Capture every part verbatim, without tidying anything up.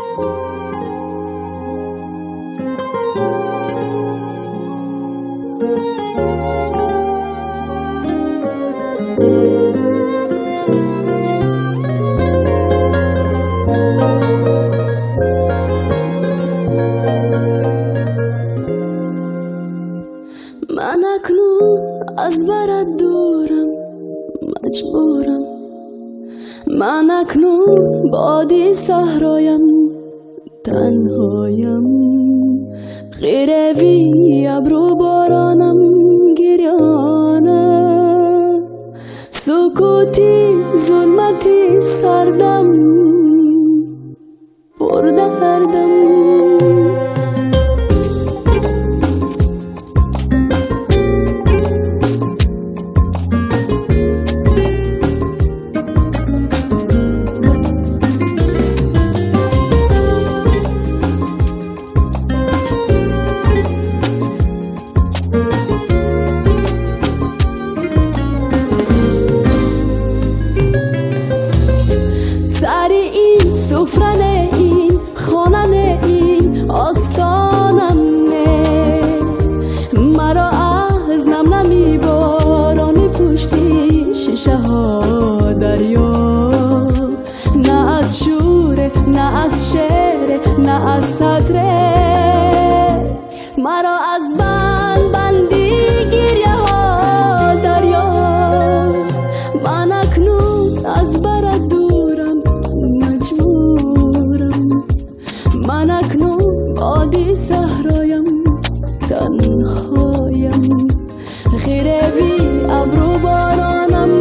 من اکنون از برات دورم مجبورم، من اکنون بادی صحرایم تنهایم، غیر وی ابرو بارانم گریانه، سکوتی ظلمتی سردم پر دردم. سفرن این خانن این آستانم نه، مرا از نم نمی بارانی پشتی شیشه ها دریا، نه از شوره نه از شعر نه از سطره، مرا از بند بندی گریه ها دریا. من اکنون از برات دورم مجبورم، من اکنون بادی صحرایم تنهایم، غیر وی ابرو بارانم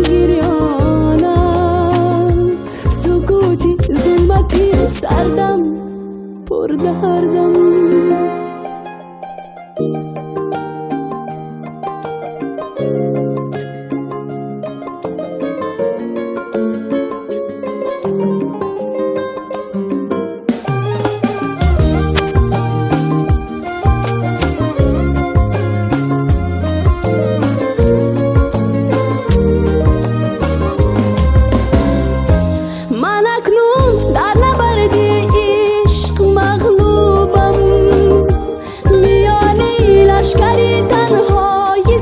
گریانم، سکوتی ظلمتی سردم پر دردم. لشکری تنهایی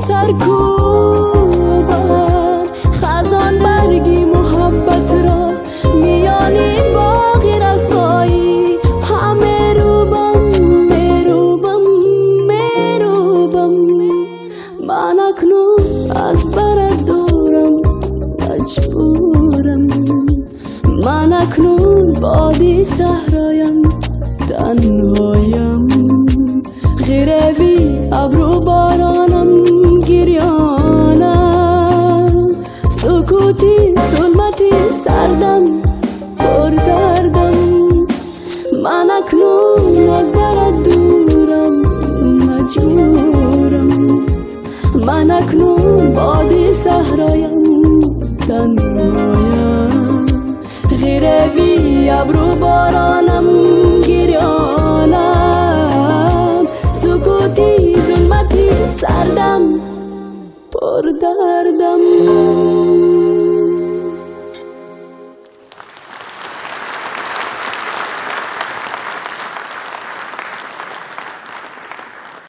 سرکوبم، خزان برگی محبت را میانی باقی رسوایی، همه روبم میروبم میروبم. من اکنون از برات دورم مجبورم، من اکنون بادی صحرایم تنهایم، غیر وی ابرو بارانم گریانم، سکوتی ظلمتی سردم پر دردم. من اکنون از برات دورم مجبورم، من اکنون بادی صحرایم تنهایم، غیر وی ابرو بارانم گریانم، سکوتی ظلمتی سردم پر دردم.